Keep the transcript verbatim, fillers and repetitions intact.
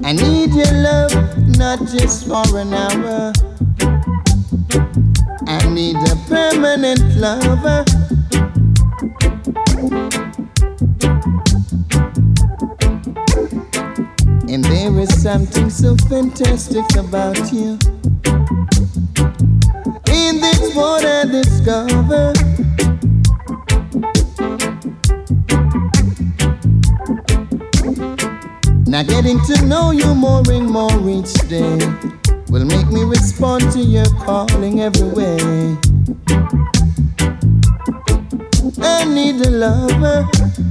I need your love, not just for an hour. I need a permanent lover. And there is something so fantastic about you. In this world I discover now getting to know you more and more each day will make me respond to your calling every way. I need a lover.